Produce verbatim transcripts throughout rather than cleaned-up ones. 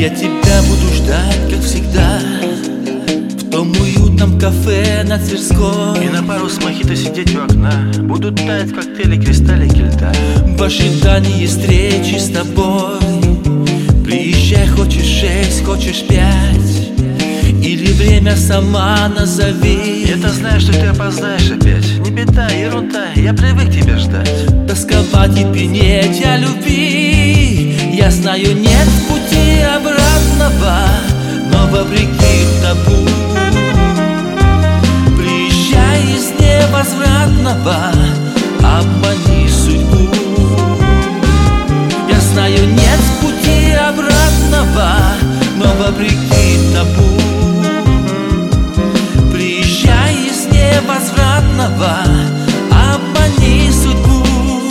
Я тебя буду ждать, как всегда, в том уютном кафе на Тверской. И на пару с мохито сидеть у окна. Будут таять в коктейле кристаллики льда. В ожидании встречи с тобой. Приезжай, хочешь шесть, хочешь пять, или время сама назови. Я-то знаю, что ты опоздаешь опять. Не беда, ерунда, я привык тебя ждать. Тосковать и пенеть о любви. Я знаю, нет пути обратного, но вопреки табу приезжай из невозвратного, обмани судьбу. Я знаю, нет пути обратного, но вопреки табу приезжай из невозвратного, обмани судьбу.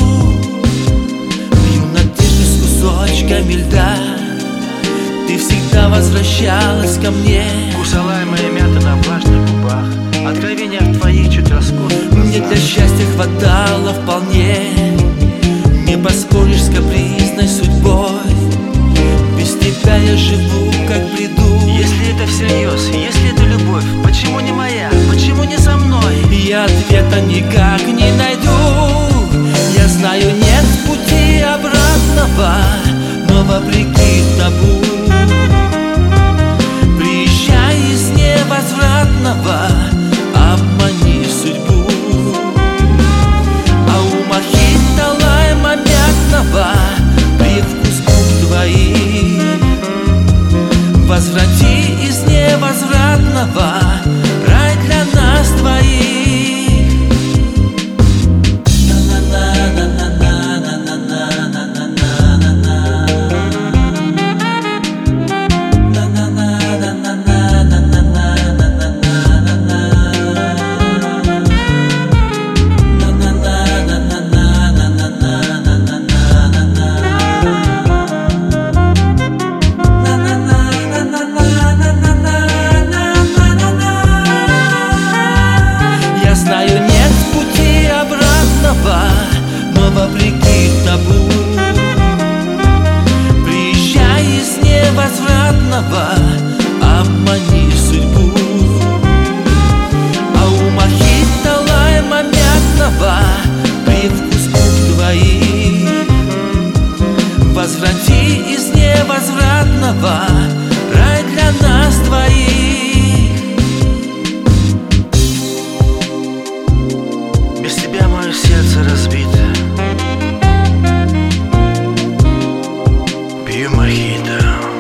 Пью надежды с кусочками льда, ты всегда возвращалась ко мне. Кусала моя мята на влажных губах, откровениях твоих чуть роскошных глазах. Мне для счастья хватало вполне, не поспоришь с капризной судьбой. Без тебя я живу, как бреду. Если это всерьез, если это любовь, почему не моя, почему не со мной? Я ответа никак не найду. Я знаю, нет пути обратного, но вопреки табу приезжай из невозвратного, обмани судьбу. А у мохито лайма мятного привкус губ твоих. Возврати из невозвратного рай для нас двоих. Но вопреки табу приезжай из невозвратного, обмани судьбу. А у мохито лайма мятного привкус губ твоих. Возврати из невозвратного рай для нас двоих. Без тебя мое сердце разбито. Пью мохито.